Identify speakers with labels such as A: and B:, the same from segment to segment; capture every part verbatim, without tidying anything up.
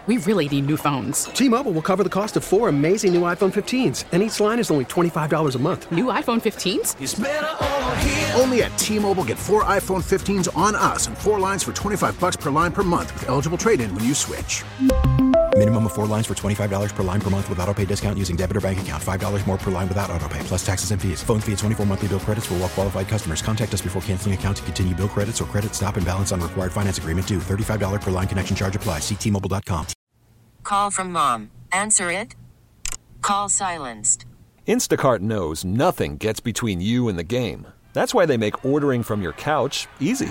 A: We really need new phones.
B: T-Mobile will cover the cost of four amazing new iPhone fifteens, and each line is only twenty-five dollars a month.
A: New iPhone fifteens?
C: It's better over here.
D: Only at T-Mobile, get four iPhone fifteens on us and four lines for twenty-five dollars per line per month with eligible trade-in when you switch.
E: Minimum of four lines for twenty-five dollars per line per month with autopay discount using debit or bank account. five dollars more per line without autopay, plus taxes and fees. Phone fee at twenty-four monthly bill credits for well-qualified customers. Contact us before canceling account to continue bill credits or credit stop and balance on required finance agreement due. thirty-five dollars per line connection charge applies. See T Mobile dot com.
F: Call from mom. Answer it. Call silenced.
G: Instacart knows nothing gets between you and the game. That's why they make ordering from your couch easy.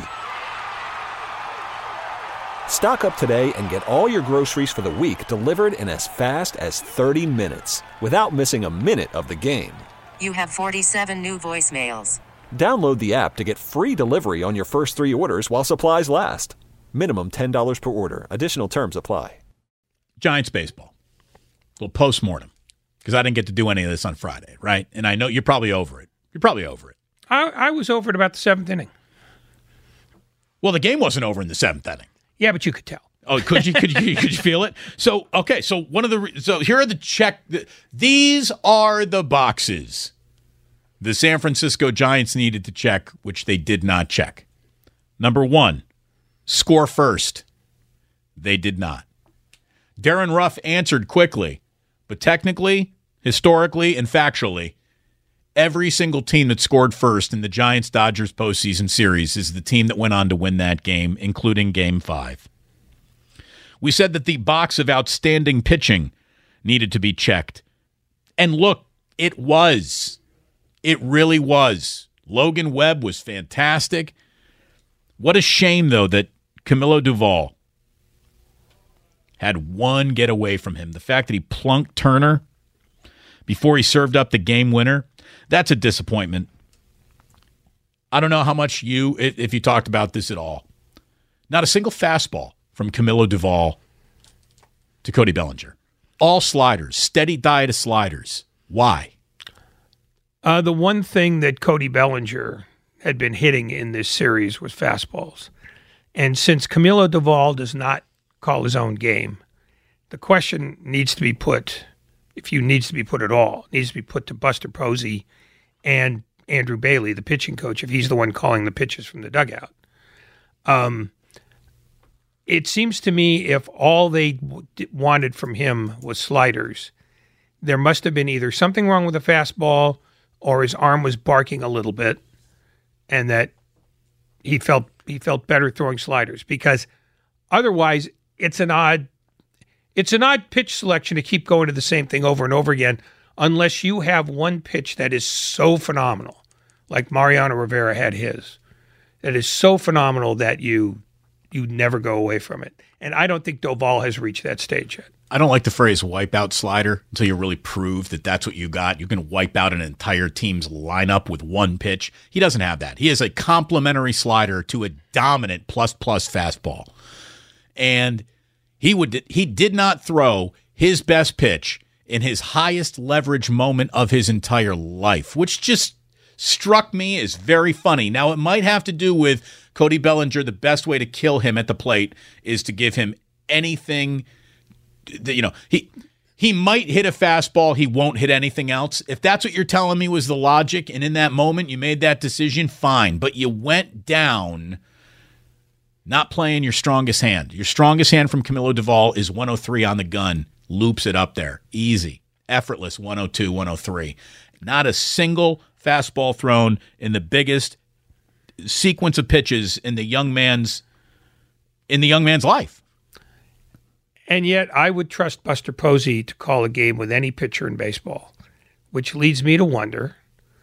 G: Stock up today and get all your groceries for the week delivered in as fast as thirty minutes without missing a minute of the game.
F: You have forty-seven new voicemails.
G: Download the app to get free delivery on your first three orders while supplies last. Minimum ten dollars per order. Additional terms apply.
H: Giants baseball. A little postmortem. Because I didn't get to do any of this on Friday, right? And I know you're probably over it. You're probably over it.
I: I, I was over at about the seventh inning.
H: Well, the game wasn't over in the seventh inning.
I: Yeah, but you could tell.
H: Oh, could you could you could you feel it? So okay, so one of the so here are the check. These are the boxes the San Francisco Giants needed to check, which they did not check. Number one, score first. They did not. Darren Ruff answered quickly, but technically, historically, and factually, every single team that scored first in the Giants-Dodgers postseason series is the team that went on to win that game, including Game five. We said that the box of outstanding pitching needed to be checked. And look, it was. It really was. Logan Webb was fantastic. What a shame, though, that Camilo Doval had one get away from him. The fact that he plunked Turner before he served up the game winner, that's a disappointment. I don't know how much you, if you talked about this at all. Not a single fastball from Camilo Doval to Cody Bellinger. All sliders, steady diet of sliders. Why?
I: Uh, the one thing that Cody Bellinger had been hitting in this series was fastballs. And since Camilo Doval does not call his own game, the question needs to be put, if you needs to be put at all, needs to be put to Buster Posey and Andrew Bailey, the pitching coach, if he's the one calling the pitches from the dugout. Um, it seems to me if all they w- wanted from him was sliders, there must have been either something wrong with the fastball or his arm was barking a little bit and that he felt he felt better throwing sliders, because otherwise it's an odd it's an odd pitch selection to keep going to the same thing over and over again unless you have one pitch that is so phenomenal, like Mariano Rivera had his, that is so phenomenal that you you never go away from it. And I don't think Doval has reached that stage yet.
H: I don't like the phrase wipeout slider until you really prove that that's what you got. You can wipe out an entire team's lineup with one pitch. He doesn't have that. He has a complementary slider to a dominant plus-plus fastball. And he would he did not throw his best pitch in his highest leverage moment of his entire life, which just struck me as very funny. Now, it might have to do with Cody Bellinger. The best way to kill him at the plate is to give him anything. You know, he he might hit a fastball. He won't hit anything else. If that's what you're telling me was the logic, and in that moment you made that decision, fine. But you went down not playing your strongest hand. Your strongest hand from Camilo Doval is one oh three on the gun. Loops it up there. Easy. Effortless one oh two, one oh three. Not a single fastball thrown in the biggest sequence of pitches in the young man's in the young man's life.
I: And yet I would trust Buster Posey to call a game with any pitcher in baseball, which leads me to wonder,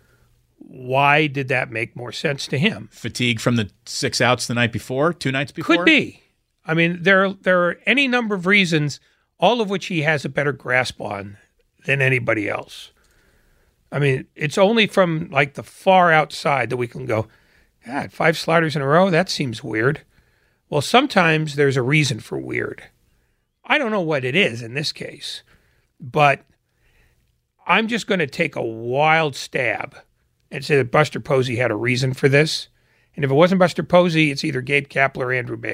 I: why did that make more sense to him?
H: Fatigue from the six outs the night before, two nights before?
I: Could be. I mean, there, there are any number of reasons, all of which he has a better grasp on than anybody else. I mean, it's only from like the far outside that we can go, God, five sliders in a row? That seems weird. Well, sometimes there's a reason for weird. I don't know what it is in this case, but I'm just going to take a wild stab and say that Buster Posey had a reason for this. And if it wasn't Buster Posey, it's either Gabe Kapler or Andrew Bailey.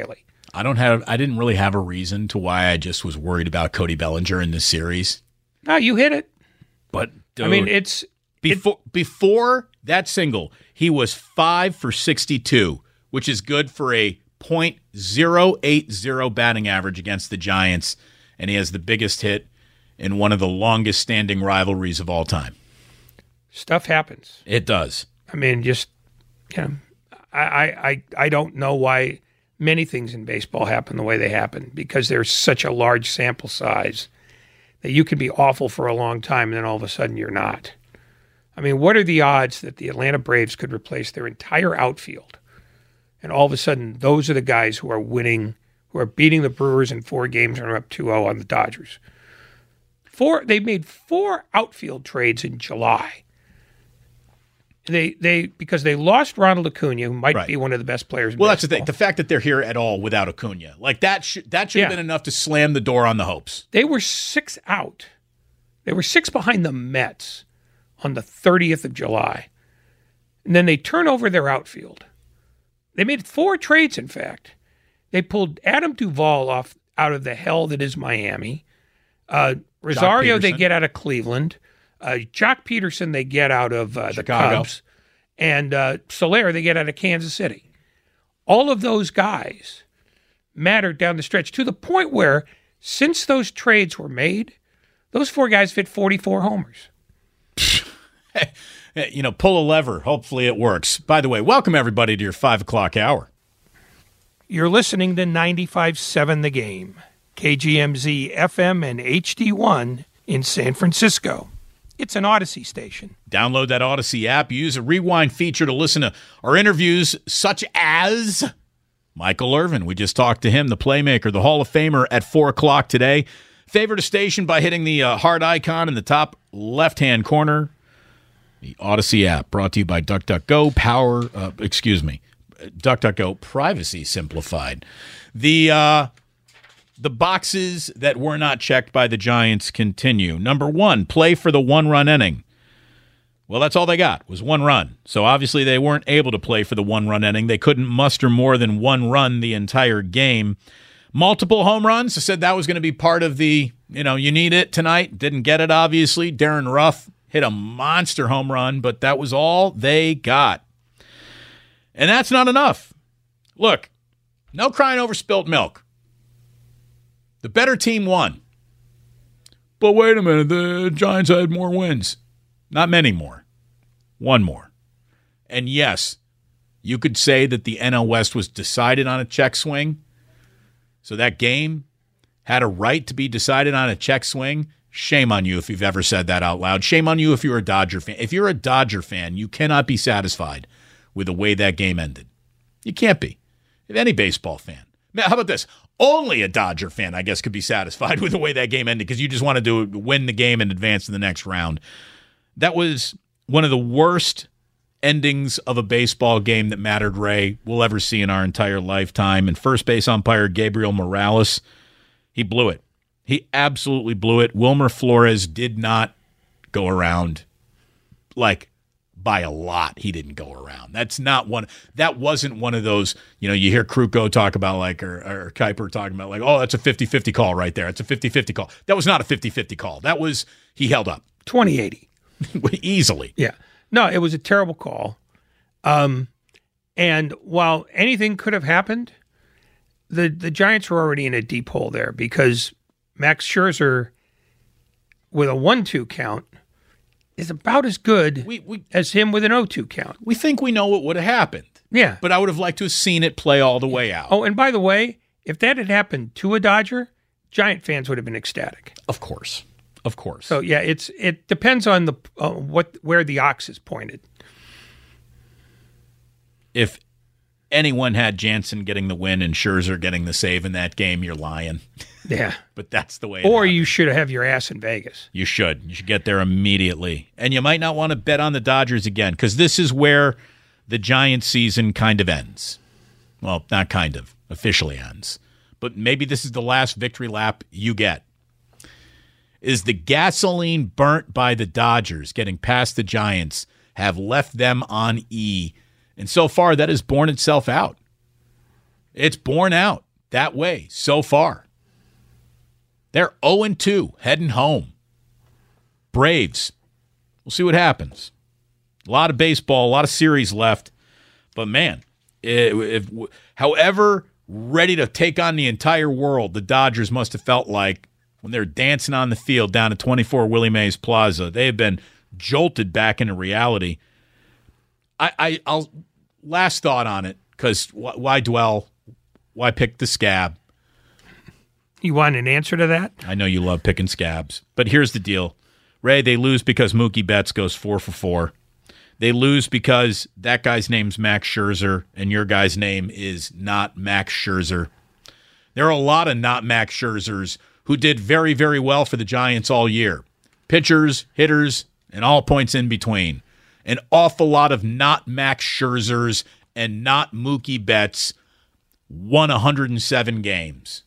H: I don't have. I didn't really have a reason to why I just was worried about Cody Bellinger in this series.
I: No, you hit it.
H: But dude,
I: I mean, it's
H: before it, before that single, he was five for sixty-two, which is good for a point zero eight zero batting average against the Giants, and he has the biggest hit in one of the longest standing rivalries of all time.
I: Stuff happens.
H: It does.
I: I mean, just you know, I I I don't know why many things in baseball happen the way they happen, because there's such a large sample size that you can be awful for a long time and then all of a sudden you're not. I mean, what are the odds that the Atlanta Braves could replace their entire outfield and all of a sudden those are the guys who are winning, who are beating the Brewers in four games and are up two oh on the Dodgers? Four, they made four outfield trades in July. They they because they lost Ronald Acuna, who might
H: right.
I: be one of the best players in
H: well,
I: baseball.
H: That's the thing. The fact that they're here at all without Acuna, like that, sh- that should have
I: Yeah.
H: been enough to slam the door on the hopes.
I: They were six out. They were six behind the Mets on the thirtieth of July. And then they turn over their outfield. They made four trades, in fact. They pulled Adam Duvall off out of the hell that is Miami. Uh, Rosario they get out of Cleveland. Uh, Jock Peterson they get out of uh, the
H: Chicago.
I: Cubs. And uh, Soler they get out of Kansas City. All of those guys mattered down the stretch to the point where, since those trades were made, those four guys fit forty-four homers.
H: You know, pull a lever. Hopefully it works. By the way, welcome everybody to your five o'clock hour.
I: You're listening to ninety-five point seven The Game, K G M Z F M and H D one in San Francisco. It's an Odyssey station.
H: Download that Odyssey app. Use a rewind feature to listen to our interviews, such as Michael Irvin. We just talked to him, the playmaker, the Hall of Famer, at four o'clock today. Favorite a station by hitting the uh, heart icon in the top left-hand corner. The Odyssey app, brought to you by DuckDuckGo. Power, uh, excuse me, DuckDuckGo, privacy simplified. The uh, the boxes that were not checked by the Giants continue. Number one, play for the one-run inning. Well, that's all they got, was one run. So obviously they weren't able to play for the one-run inning. They couldn't muster more than one run the entire game. Multiple home runs. I said that was going to be part of the, you know, you need it tonight. Didn't get it, obviously. Darren Ruff hit a monster home run, but that was all they got. And that's not enough. Look, no crying over spilt milk. The better team won. But wait a minute, the Giants had more wins. Not many more. One more. And yes, you could say that the N L West was decided on a check swing. So that game had a right to be decided on a check swing. Shame on you if you've ever said that out loud. Shame on you if you're a Dodger fan. If you're a Dodger fan, you cannot be satisfied with the way that game ended. You can't be. If any baseball fan. How about this? Only a Dodger fan, I guess, could be satisfied with the way that game ended because you just wanted to win the game and advance to the next round. That was one of the worst endings of a baseball game that mattered, Ray, we'll ever see in our entire lifetime. And first base umpire Gabriel Morales, he blew it. He absolutely blew it. Wilmer Flores did not go around like by a lot. He didn't go around. That's not one. That wasn't one of those, you know, you hear Kruko talk about like, or, or Kuiper talking about like, oh, that's a fifty-fifty call right there. It's a fifty-fifty call. That was not a fifty-fifty call. That was, he held up.
I: twenty eighty.
H: Easily.
I: Yeah. No, it was a terrible call. Um, and while anything could have happened, the, the Giants were already in a deep hole there because Max Scherzer, with a one two count, is about as good
H: we, we,
I: as him with an oh two count.
H: We think we know what would have happened.
I: Yeah.
H: But I would have liked to have seen it play all the way out.
I: Oh, and by the way, if that had happened to a Dodger, Giant fans would have been ecstatic.
H: Of course. Of course.
I: So, yeah, it's it depends on the uh, what where the ox is pointed.
H: If anyone had Jansen getting the win and Scherzer getting the save in that game, you're lying.
I: Yeah.
H: But that's the way it
I: Or
H: happened.
I: you should have your ass in Vegas.
H: You should. You should get there immediately. And you might not want to bet on the Dodgers again because this is where the Giants season kind of ends. Well, not kind of. Officially ends. But maybe this is the last victory lap you get. Is the gasoline burnt by the Dodgers getting past the Giants have left them on E. And so far, that has borne itself out. It's borne out. that way so far. They're oh and two heading home. Braves. We'll see what happens. A lot of baseball, a lot of series left. But, man, if, if, however ready to take on the entire world the Dodgers must have felt like when they were dancing on the field down at twenty-four Willie Mays Plaza, they have been jolted back into reality. I, I, I'll last thought on it, because why, why dwell? Why pick the scab?
I: You want an answer to that?
H: I know you love picking scabs, but here's the deal. Ray, they lose because Mookie Betts goes four for four. They lose because that guy's name's Max Scherzer, and your guy's name is not Max Scherzer. There are a lot of not Max Scherzers who did very, very well for the Giants all year. Pitchers, hitters, and all points in between. An awful lot of not Max Scherzers and not Mookie Betts won one hundred seven games.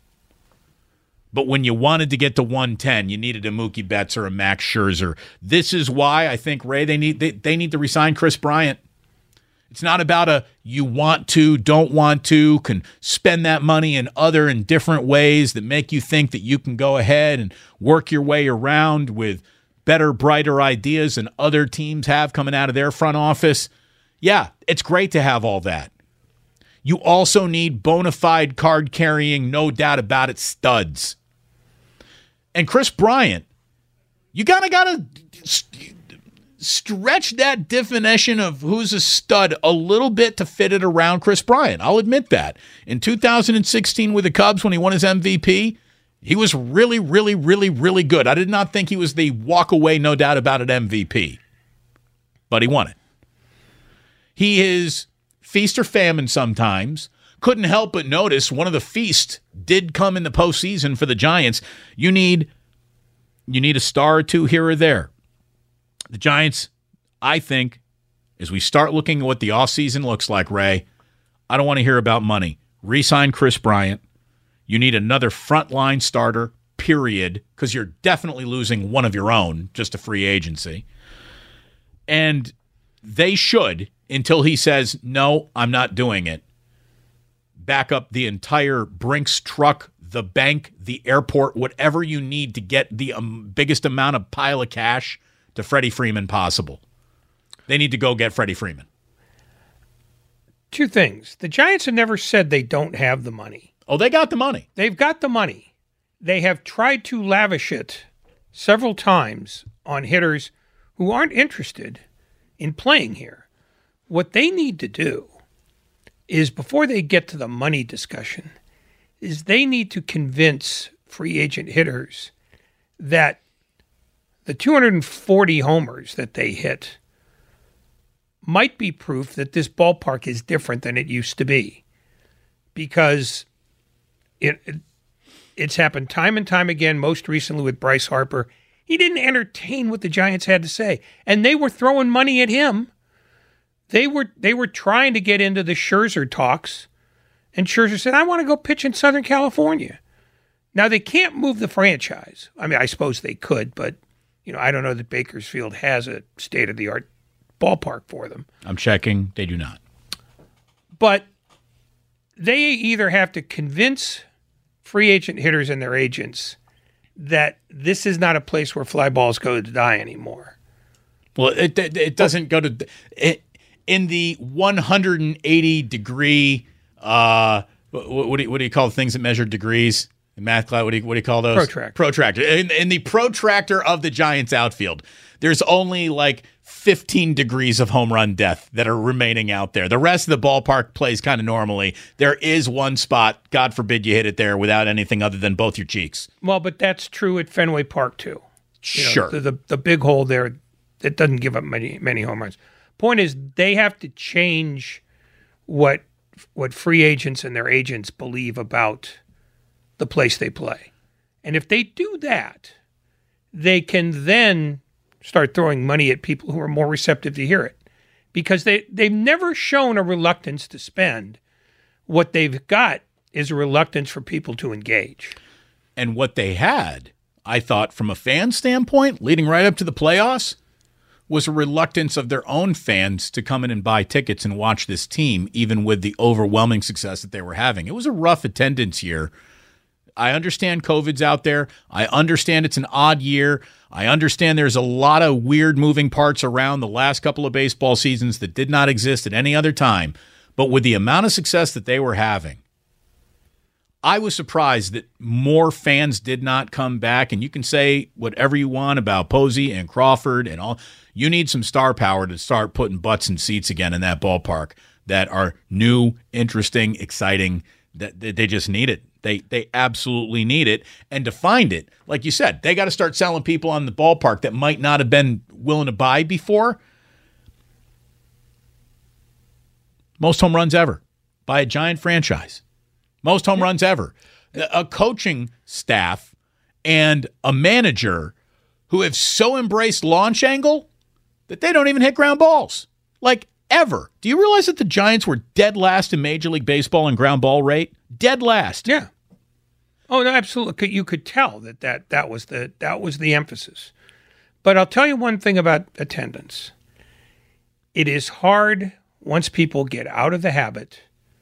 H: But when you wanted to get to one ten, you needed a Mookie Betts or a Max Scherzer. This is why I think, Ray, they need they, they need to resign Chris Bryant. It's not about a you want to, don't want to, can spend that money in other and different ways that make you think that you can go ahead and work your way around with better, brighter ideas than other teams have coming out of their front office. Yeah, it's great to have all that. You also need bona fide card-carrying, no doubt about it, studs. And Chris Bryant, you kind of got to st- stretch that definition of who's a stud a little bit to fit it around Chris Bryant. I'll admit that. In two thousand sixteen with the Cubs when he won his M V P, he was really, really, really, really good. I did not think he was the walk-away, no doubt about it, M V P. But he won it. He is feast or famine sometimes. Couldn't help but notice one of the feasts did come in the postseason for the Giants. You need, you need a star or two here or there. The Giants, I think, as we start looking at what the offseason looks like, Ray, I don't want to hear about money. Re-sign Chris Bryant. You need another frontline starter, period, because you're definitely losing one of your own, just a free agency. And they should, until he says, no, I'm not doing it, back up the entire Brinks truck, the bank, the airport, whatever you need to get the um, biggest amount of pile of cash to Freddie Freeman possible. They need to go get Freddie Freeman.
I: Two things. The Giants have never said they don't have the money.
H: Oh, they got the money.
I: They've got the money. They have tried to lavish it several times on hitters who aren't interested in playing here. What they need to do is, before they get to the money discussion, is they need to convince free agent hitters that the two hundred forty homers that they hit might be proof that this ballpark is different than it used to be. Because it, it it's happened time and time again, most recently with Bryce Harper. He didn't entertain what the Giants had to say, and they were throwing money at him. They were they were trying to get into the Scherzer talks, and Scherzer said, I want to go pitch in Southern California. Now, they can't move the franchise. I mean, I suppose they could, but you know, I don't know that Bakersfield has a state-of-the-art ballpark for them.
H: I'm checking. They do not.
I: But they either have to convince free agent hitters and their agents that this is not a place where fly balls go to die anymore.
H: Well, it it, it doesn't go to it, in the one hundred eighty degree. Uh, what, what do you, what do you call the things that measure degrees in math class? What do you what do you call those?
I: Protractor.
H: Protractor. In, in the protractor of the Giants outfield, there's only like fifteen degrees of home run death that are remaining out there. The rest of the ballpark plays kind of normally. There is one spot, God forbid you hit it there without anything other than both your cheeks.
I: Well, but that's true at Fenway Park too. You know,
H: sure.
I: The, the the big hole there, it doesn't give up many many home runs. Point is, they have to change what what free agents and their agents believe about the place they play. And if they do that, they can then start throwing money at people who are more receptive to hear it. Because they, they've never shown a reluctance to spend. What they've got is a reluctance for people to engage.
H: And what they had, I thought, from a fan standpoint, leading right up to the playoffs, was a reluctance of their own fans to come in and buy tickets and watch this team, even with the overwhelming success that they were having. It was a rough attendance year. I understand COVID's out there. I understand it's an odd year. I understand there's a lot of weird moving parts around the last couple of baseball seasons that did not exist at any other time. But with the amount of success that they were having, I was surprised that more fans did not come back. And you can say whatever you want about Posey and Crawford and all. You need some star power to start putting butts in seats again in that ballpark that are new, interesting, exciting. That they just need it. They they absolutely need it. And to find it, like you said, they got to start selling people on the ballpark that might not have been willing to buy before. Most home runs ever by a Giant franchise. Most home runs ever. A coaching staff and a manager who have so embraced launch angle that they don't even hit ground balls. Like, ever. Do you realize that the Giants were dead last in Major League Baseball in ground ball rate? Dead last.
I: Yeah. Oh, no, absolutely. You could tell that that, that, was the, that was the emphasis. But I'll tell you one thing about attendance. It is hard once people get out of the habit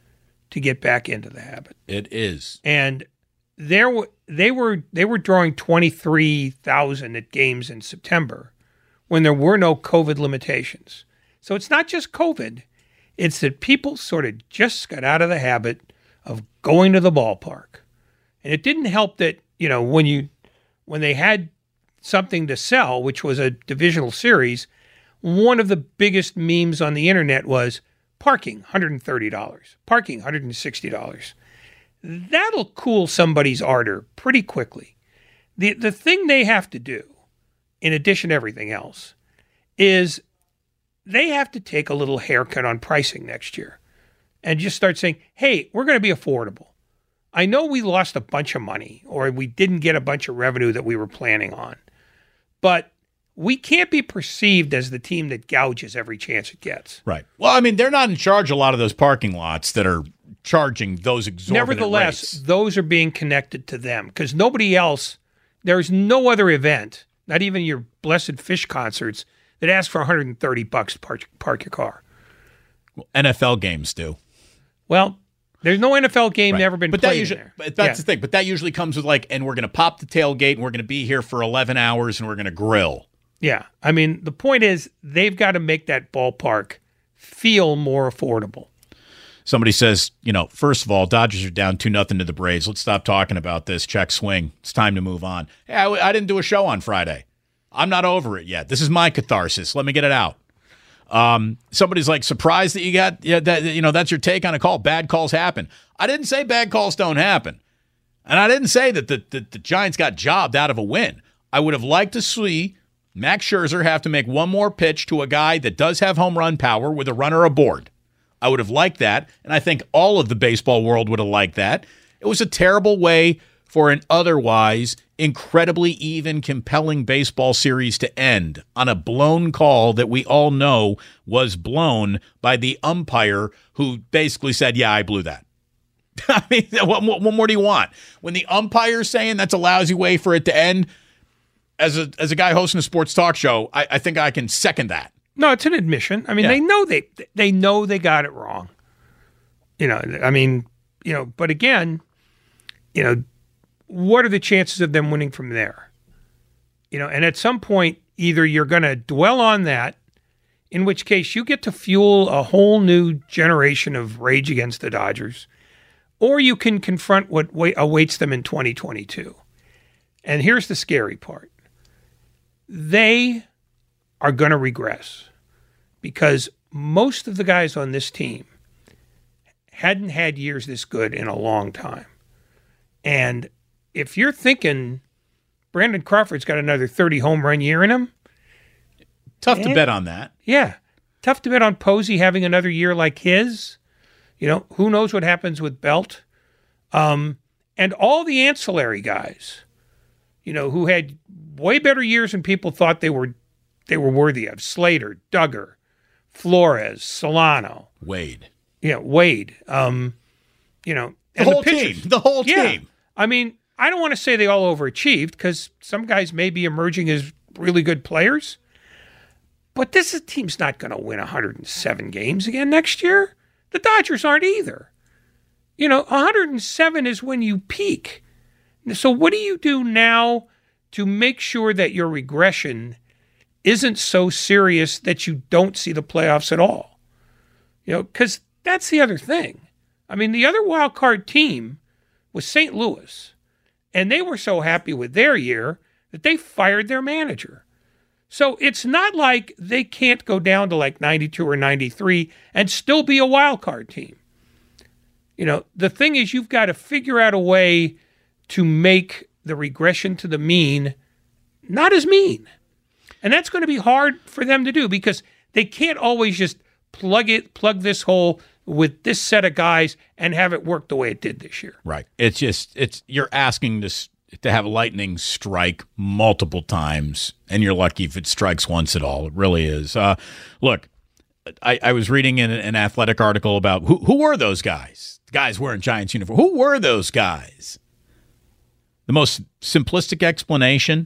I: to get back into the habit.
H: It is.
I: And there were they were they were drawing twenty-three thousand at games in September when there were no COVID limitations. So it's not just COVID. It's that people sort of just got out of the habit of going to the ballpark. And it didn't help that, you know, when you when they had something to sell, which was a divisional series, one of the biggest memes on the internet was parking, one hundred thirty dollars, parking, one hundred sixty dollars. That'll cool somebody's ardor pretty quickly. The the thing they have to do, in addition to everything else, is they have to take a little haircut on pricing next year and just start saying, hey, we're going to be affordable. I know we lost a bunch of money or we didn't get a bunch of revenue that we were planning on, but we can't be perceived as the team that gouges every chance it gets.
H: Right. Well, I mean, they're not in charge of a lot of those parking lots that are charging those exorbitant
I: Nevertheless,
H: rates.
I: Those are being connected to them because nobody else, there's no other event, not even your Blessed Fish concerts, that ask for one hundred thirty bucks to park, park your car.
H: Well, N F L games do.
I: Well, there's no N F L game
H: right.
I: ever been
H: but
I: played
H: that usually,
I: in there.
H: But that's
I: yeah.
H: the thing. But that usually comes with like, and we're going to pop the tailgate and we're going to be here for eleven hours and we're going to grill.
I: Yeah. I mean, the point is they've got to make that ballpark feel more affordable.
H: Somebody says, you know, first of all, Dodgers are down two nothing to the Braves. Let's stop talking about this. Check swing. It's time to move on. Hey, I, I didn't do a show on Friday. I'm not over it yet. This is my catharsis. Let me get it out. Um, somebody's like surprised that you got, yeah, that, you know, that's your take on a call. Bad calls happen. I didn't say bad calls don't happen. And I didn't say that the, the, the Giants got jobbed out of a win. I would have liked to see Max Scherzer have to make one more pitch to a guy that does have home run power with a runner aboard. I would have liked that. And I think all of the baseball world would have liked that. It was a terrible way for an otherwise incredibly even, compelling baseball series to end on a blown call that we all know was blown by the umpire who basically said, yeah, I blew that. I mean, what, what more do you want? When the umpire's saying that's a lousy way for it to end, as a as a guy hosting a sports talk show, I, I think I can second that.
I: No, it's an admission. I mean,
H: Yeah.
I: they know they they know they got it wrong. You know, I mean, you know, but again, you know, what are the chances of them winning from there? You know, and at some point, either you're going to dwell on that, in which case you get to fuel a whole new generation of rage against the Dodgers, or you can confront what wa- awaits them in twenty twenty-two. And here's the scary part. They are going to regress because most of the guys on this team hadn't had years this good in a long time. And if you're thinking Brandon Crawford's got another thirty home run year in him,
H: Tough
I: Yeah.
H: to bet on that.
I: yeah, tough to bet on Posey having another year like his. You know, who knows what happens with Belt. Um, and all the ancillary guys, you know, who had way better years than people thought they were they were worthy of. Slater, Duggar, Flores, Solano,
H: Wade.
I: you know, Wade. Um, you know,
H: The
I: and
H: whole
I: pitchers.
H: team. The whole
I: Yeah.
H: team.
I: I mean, I don't want to say they all overachieved because some guys may be emerging as really good players. But this is, team's not going to win one hundred seven games again next year. The Dodgers aren't either. You know, one hundred seven is when you peak. So what do you do now to make sure that your regression isn't so serious that you don't see the playoffs at all? You know, because that's the other thing. I mean, the other wild card team was Saint Louis, and they were so happy with their year that they fired their manager. So it's not like they can't go down to like ninety-two or ninety-three and still be a wild card team. You know, the thing is you've got to figure out a way to make the regression to the mean not as mean. And that's going to be hard for them to do because they can't always just plug it, plug this hole with this set of guys and have it work the way it did this year.
H: Right. It's just, it's you're asking this to have lightning strike multiple times, and you're lucky if it strikes once at all. It really is. Uh, look, I, I was reading in an athletic article about who, who were those guys? The guys wearing Giants uniform. Who were those guys? The most simplistic explanation,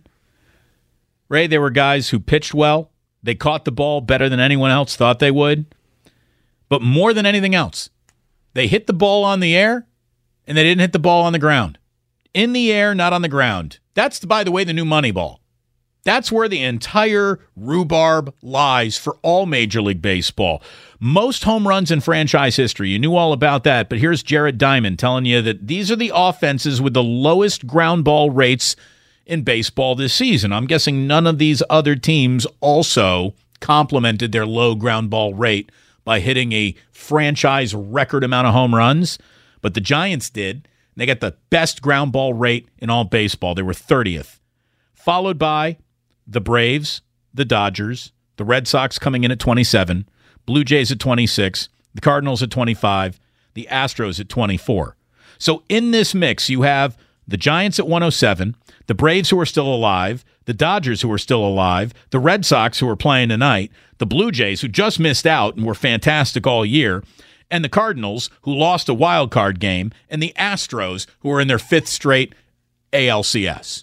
H: Ray, they were guys who pitched well. They caught the ball better than anyone else thought they would. But more than anything else, they hit the ball on the air, and they didn't hit the ball on the ground. In the air, not on the ground. That's, by the way, the new Moneyball. That's where the entire rhubarb lies for all Major League Baseball. Most home runs in franchise history. You knew all about that, but here's Jared Diamond telling you that these are the offenses with the lowest ground ball rates in baseball this season. I'm guessing none of these other teams also complemented their low ground ball rate by hitting a franchise record amount of home runs, but the Giants did. They got the best ground ball rate in all baseball. They were thirtieth, followed by the Braves, the Dodgers, the Red Sox coming in at twenty-seven, Blue Jays at twenty-six, the Cardinals at twenty-five, the Astros at twenty-four. So in this mix, you have the Giants at one oh seven, the Braves who are still alive, the Dodgers who are still alive, the Red Sox who are playing tonight, the Blue Jays who just missed out and were fantastic all year, and the Cardinals who lost a wild card game, and the Astros who are in their fifth straight A L C S.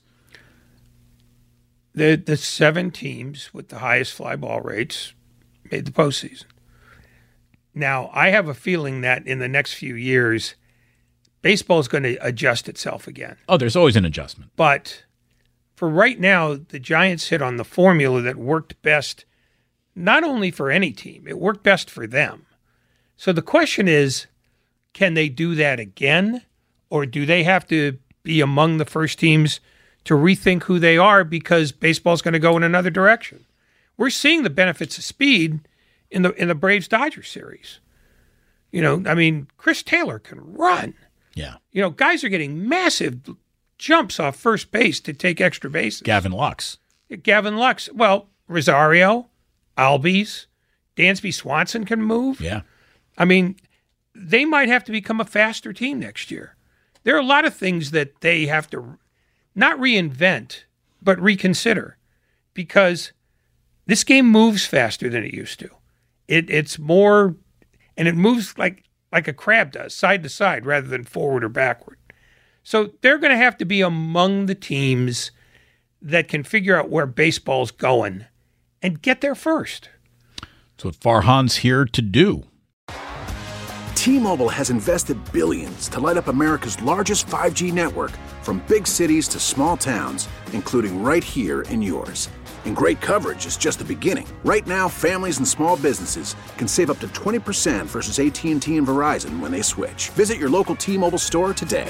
I: The the seven teams with the highest fly ball rates made the postseason. Now, I have a feeling that in the next few years, baseball is going to adjust itself again.
H: Oh, there's always an adjustment.
I: But for right now, the Giants hit on the formula that worked best, not only for any team, it worked best for them. So the question is, can they do that again? Or do they have to be among the first teams to rethink who they are because baseball's going to go in another direction? We're seeing the benefits of speed in the in the Braves-Dodgers series. You know, I mean, Chris Taylor can run.
H: Yeah.
I: You know, guys are getting massive jumps off first base to take extra bases.
H: Gavin Lux.
I: Gavin Lux. Well, Rosario, Albies, Dansby Swanson can move.
H: Yeah.
I: I mean, they might have to become a faster team next year. There are a lot of things that they have to not reinvent, but reconsider, because this game moves faster than it used to. It, it's more, and it moves like like a crab does, side to side, rather than forward or backward. So they're going to have to be among the teams that can figure out where baseball's going and get there first.
H: That's what Farhan's here to do.
D: T-Mobile has invested billions to light up America's largest five G network, from big cities to small towns, including right here in yours. And great coverage is just the beginning. Right now, families and small businesses can save up to twenty percent versus A T and T and Verizon when they switch. Visit your local T-Mobile store today.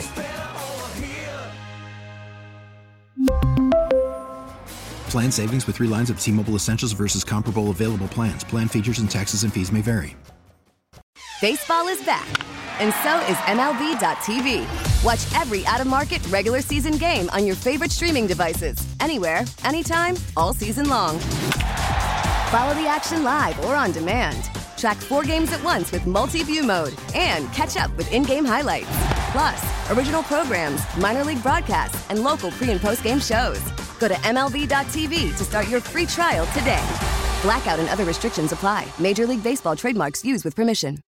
E: Plan savings with three lines of T-Mobile Essentials versus comparable available plans. Plan features and taxes and fees may vary.
C: Baseball is back, and so is M L B dot T V. Watch every out-of-market regular season game on your favorite streaming devices, anywhere, anytime, all season long. Follow the action live or on demand. Track four games at once with multi-view mode and catch up with in-game highlights. Plus, original programs, minor league broadcasts, and local pre- and post-game shows. Go to M L B dot T V to start your free trial today. Blackout and other restrictions apply. Major League Baseball trademarks used with permission.